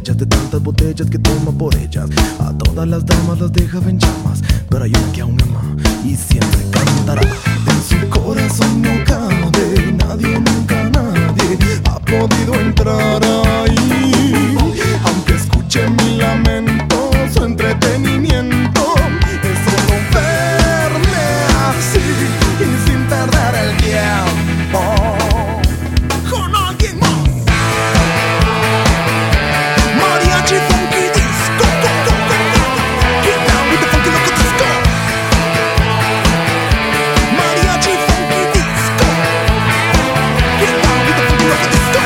botellas, de tantas botellas que toma por ellas. A todas las damas las deja en llamas, pero hay una que aún ama y siempre cantará. En su corazón no cabe nadie, nunca nadie ha podido entrar ahí. Aunque escuche mi lamento, su entretenimiento es solo verme así y sin perder el tiempo con alguien más. Mariachi funky disco, get down with the funky loco disco. Mariachi funky disco, get down with the funky loco disco.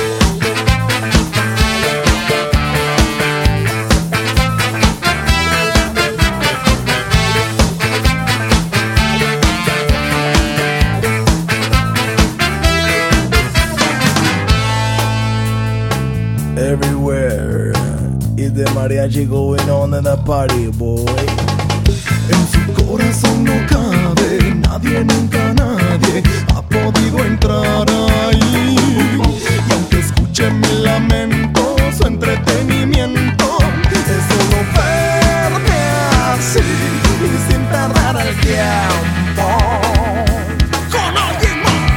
Everywhere is the mariachi going on in the party, boy. En su corazón no cabe nadie, nunca nadie ha podido entrar ahí. Y aunque escuche mi lamento, su entretenimiento es solo verme así y sin perder el tiempo con alguien más.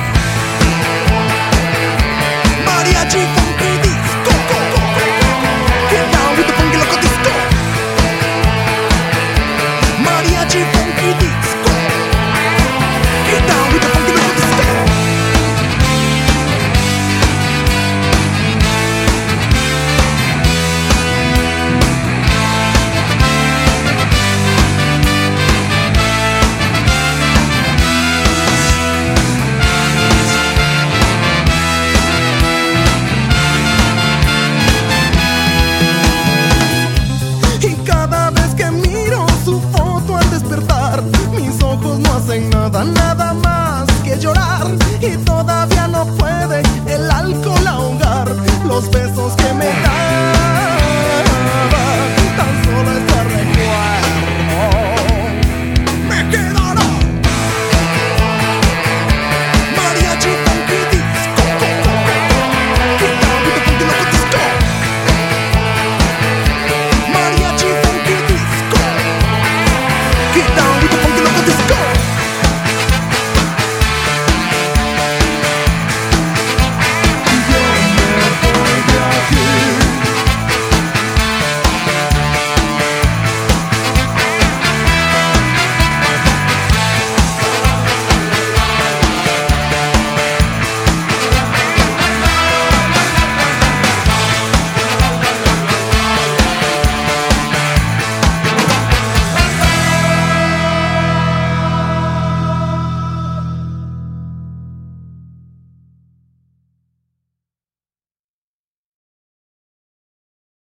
Mariachi funky disco, get down with the funky loco disco. Mariachi funky disco, get down with the funky loco disco. Y cada vez que miro su foto al despertar, mis ojos no hacen nada, nada más que llorar. Y todavía no puede el alcohol ahogar los besos que me da.